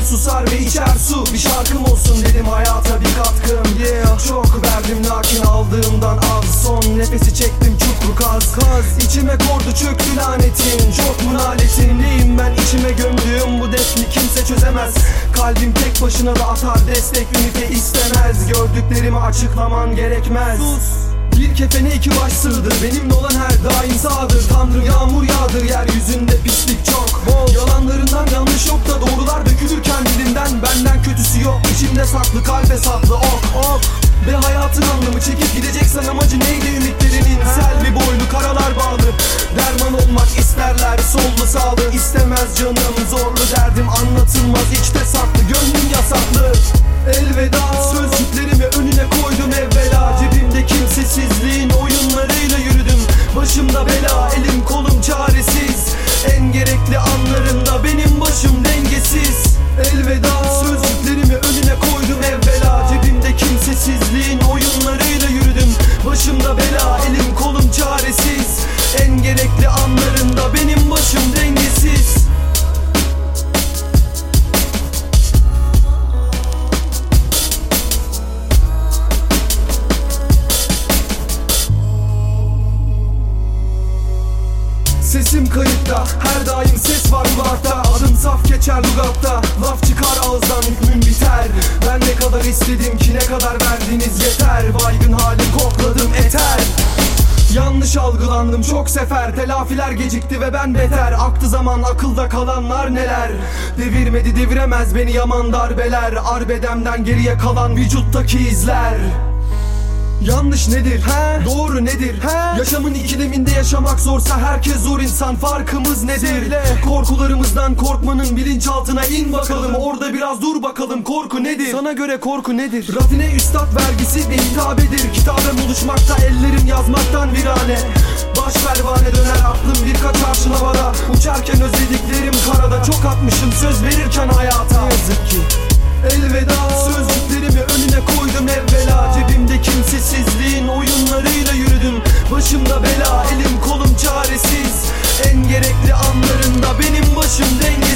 susar ve içer su. Bir şarkım olsun dedim, hayata bir katkım. Çok verdim lakin aldığımdan az. Son nefesi çektim çukur kaz. İçime kordu çöktü lanetin. Çok mu naletin, neyim ben içime gömdüğüm bu defni kimse çözemez. Kalbim tek başına da atar destek, ünite istemez. Gördüklerimi açıklaman gerekmez. Bir kefene iki baş sığdır, benimle olan her daim sağdır. Tanrım yağmur yağdır, yeryüzünde pislik çok. Yalanlarından yanlış yok da doğrular dökülürken dilimden. Benden kötüsü yok, içimde saklı kalbe saplı ok. Ve hayatın anlamı, çekip gideceksen amacı neydi ümitlerinin? Selvi boylu karalar bağlı, derman olmak isterler sollu sağlı. İstemez canım zorlu derdim anlatılmaz, içte saklı gönlüm yasaklı. Elveda sözcüklerimi önüne koydum evvela. Cebimde kimsesizliğin oyunlarıyla yürüdüm. Başımda bela, elim kolum çaresiz. En gerekli anlarında benim başım dengesiz. Elveda sözcüklerimi önüne koydum evvela. Cebimde kimsesizliğin oyunlarıyla yürüdüm. Başımda bela, elim kolum çaresiz. En gerekli anlarında benim başım dengesiz. Sesim kayıtta, her daim ses var kulakta. Adım saf geçer lugatta, laf çıkar ağızdan hükmüm biter. Ben ne kadar istedim ki, ne kadar verdiniz yeter. Baygın halim kokladım eter. Yanlış algılandım çok sefer, telafiler gecikti ve ben beter. Aktı zaman, akılda kalanlar neler. Devirmedi deviremez beni yaman darbeler. Arbedemden geriye kalan vücuttaki izler. Yanlış nedir? Doğru nedir? Yaşamın ikileminde yaşamak zorsa herkes zor insan, farkımız nedir? Korkularımızdan korkmanın bilinçaltına in bakalım. Orada biraz dur bakalım, korku nedir? Sana göre korku nedir? Rafine üstad vergisi bir hitabedir. Kitaben buluşmakta, ellerim yazmaktan virane. Baş pervane döner aklım birkaç arşın havada. Uçarken özlediklerim karada. Çok atmışım söz verirken hayata. Ne yazık ki elveda sözcüklerimi önüne koydum evvela. Cebimde kimsesizliğin oyunlarıyla yürüdüm. Başımda bela, elim kolum çaresiz. En gerekli anlarında benim başım dengesiz.